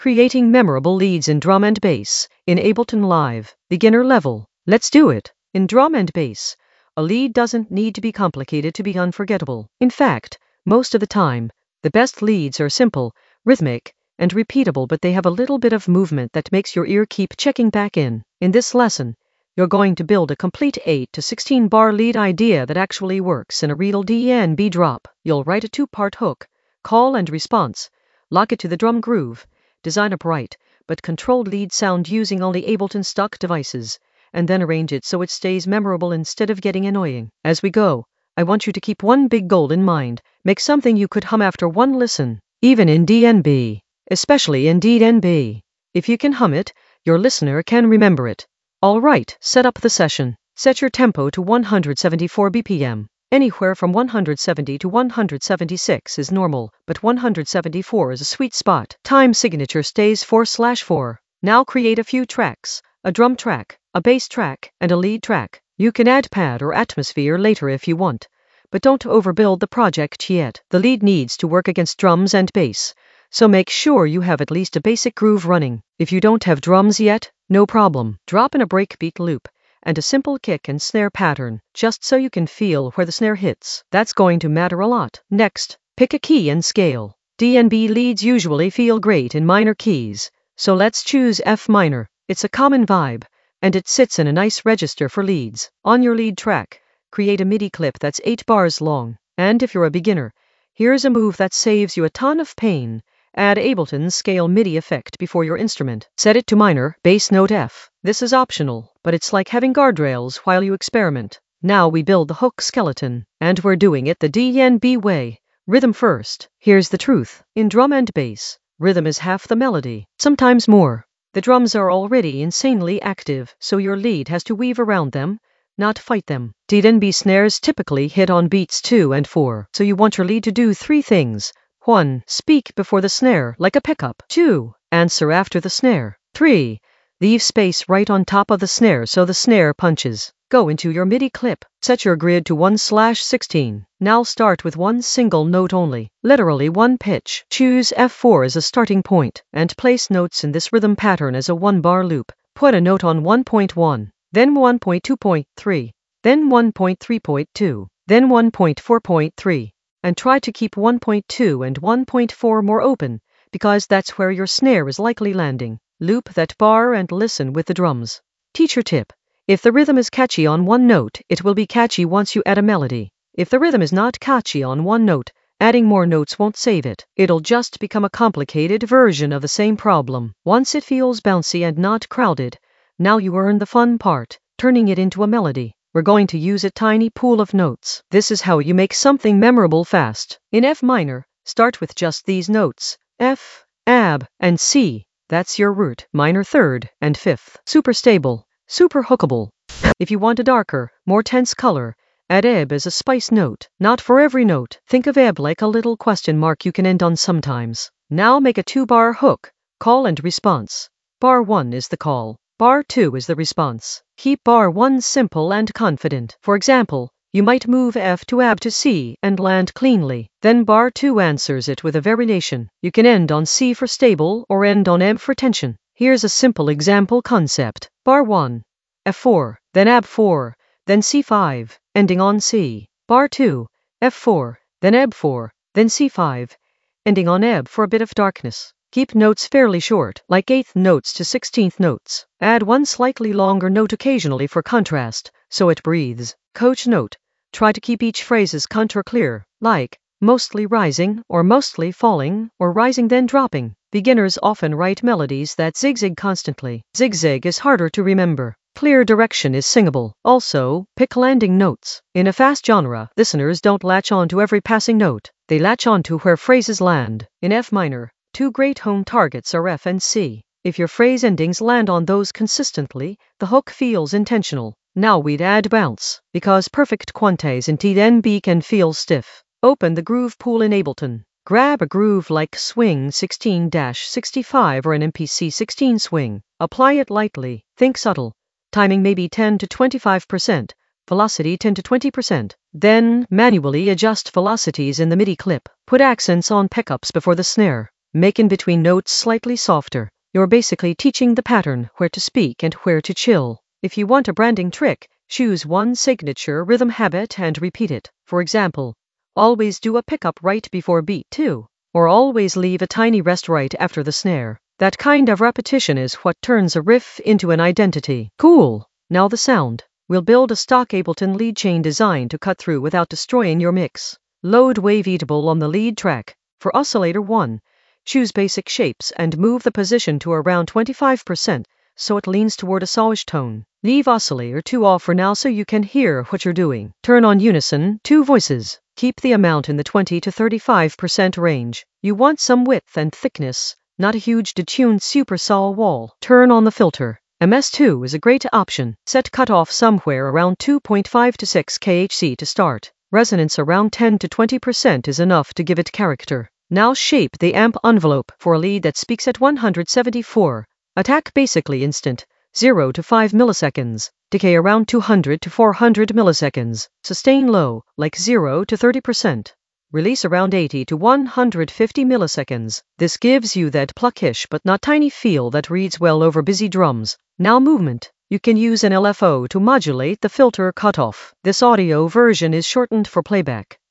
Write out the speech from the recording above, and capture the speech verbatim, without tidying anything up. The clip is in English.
Creating memorable leads in drum and bass in Ableton Live. Beginner level. Let's do it. In drum and bass, a lead doesn't need to be complicated to be unforgettable. In fact, most of the time, the best leads are simple, rhythmic, and repeatable, but they have a little bit of movement that makes your ear keep checking back in. In this lesson, you're going to build a complete eight to sixteen bar lead idea that actually works in a real D N B drop. You'll write a two-part hook, call and response, lock it to the drum groove, design a bright but controlled lead sound using only Ableton stock devices, and then arrange it so it stays memorable instead of getting annoying. As we go, I want you to keep one big goal in mind. Make something you could hum after one listen, even in D N B, especially in D N B. If you can hum it, your listener can remember it. All right, set up the session. Set your tempo to one hundred seventy-four B P M. Anywhere from one hundred seventy to one hundred seventy-six is normal, but one hundred seventy-four is a sweet spot. Time signature stays four slash four. Now create a few tracks, a drum track, a bass track, and a lead track. You can add pad or atmosphere later if you want, but don't overbuild the project yet. The lead needs to work against drums and bass, so make sure you have at least a basic groove running. If you don't have drums yet, no problem. Drop in a breakbeat loop and a simple kick and snare pattern, just so you can feel where the snare hits. That's going to matter a lot. Next, pick a key and scale. D N B leads usually feel great in minor keys, so let's choose F minor. It's a common vibe, and it sits in a nice register for leads. On your lead track, create a MIDI clip that's eight bars long. And if you're a beginner, here's a move that saves you a ton of pain. Add Ableton's scale MIDI effect before your instrument. Set it to minor, bass note F. This is optional, but it's like having guardrails while you experiment. Now we build the hook skeleton, and we're doing it the D N B way. Rhythm first. Here's the truth. In drum and bass, rhythm is half the melody, sometimes more. The drums are already insanely active, so your lead has to weave around them, not fight them. D N B snares typically hit on beats two and four, so you want your lead to do three things. one. Speak before the snare, like a pickup. two. Answer after the snare. three. Leave space right on top of the snare so the snare punches. Go into your MIDI clip. Set your grid to one slash sixteen. Now start with one single note only, literally one pitch. Choose F four as a starting point, and place notes in this rhythm pattern as a one-bar loop. Put a note on one point one, then one point two point three, then one point three point two, then one point four point three. And try to keep one point two and one point four more open, because that's where your snare is likely landing. Loop that bar and listen with the drums. Teacher tip: if the rhythm is catchy on one note, it will be catchy once you add a melody. If the rhythm is not catchy on one note, adding more notes won't save it. It'll just become a complicated version of the same problem. Once it feels bouncy and not crowded, now you earn the fun part, turning it into a melody. We're going to use a tiny pool of notes. This is how you make something memorable fast. In F minor, start with just these notes: F, ab, and C. That's your root, minor third and fifth. Super stable, super hookable. If you want a darker, more tense color, add ebb as a spice note. Not for every note. Think of ebb like a little question mark you can end on sometimes. Now make a two-bar hook, call and response. Bar one is the call. Bar two is the response. Keep bar one simple and confident. For example, you might move F to ab to C and land cleanly. Then bar two answers it with a variation. You can end on C for stable or end on ebb for tension. Here's a simple example concept. Bar one, F four, then ab four, then C five, ending on C. Bar two, F four, then ebb four, then C five, ending on ebb for a bit of darkness. Keep notes fairly short, like eighth notes to sixteenth notes. Add one slightly longer note occasionally for contrast, so it breathes. Coach note: try to keep each phrase as contour clear, like mostly rising, or mostly falling, or rising then dropping. Beginners often write melodies that zigzag constantly. Zigzag is harder to remember. Clear direction is singable. Also, pick landing notes. In a fast genre, listeners don't latch on to every passing note. They latch on to where phrases land. In F minor, two great home targets are F and C. If your phrase endings land on those consistently, the hook feels intentional. Now we'd add bounce, because perfect quantes in D N B can feel stiff. Open the groove pool in Ableton. Grab a groove like Swing sixteen sixty-five or an M P C sixteen swing. Apply it lightly. Think subtle. Timing maybe ten to twenty-five percent. Velocity ten to twenty percent. Then, manually adjust velocities in the MIDI clip. Put accents on pickups before the snare. Make in between notes slightly softer. You're basically teaching the pattern where to speak and where to chill. If you want a branding trick, choose one signature rhythm habit and repeat it. For example, always do a pickup right before beat two, or always leave a tiny rest right after the snare. That kind of repetition is what turns a riff into an identity. Cool. Now the sound. We'll build a stock Ableton lead chain design to cut through without destroying your mix. Load Waveatable on the lead track. For oscillator one, choose basic shapes and move the position to around twenty-five percent so it leans toward a sawish tone. Leave oscillator two off for now so you can hear what you're doing. Turn on unison, two voices. Keep the amount in the twenty to thirty-five percent range. You want some width and thickness, not a huge detuned super saw wall. Turn on the filter. M S two is a great option. Set cutoff somewhere around two point five to six kilohertz to start. Resonance around ten to twenty percent is enough to give it character. Now shape the amp envelope for a lead that speaks at one hundred seventy-four. Attack basically instant, zero to five milliseconds. Decay around two hundred to four hundred milliseconds. Sustain low, like zero to thirty percent. Release around eighty to one hundred fifty milliseconds. This gives you that pluckish but not tiny feel that reads well over busy drums. Now movement. You can use an L F O to modulate the filter cutoff. This audio version is shortened for playback.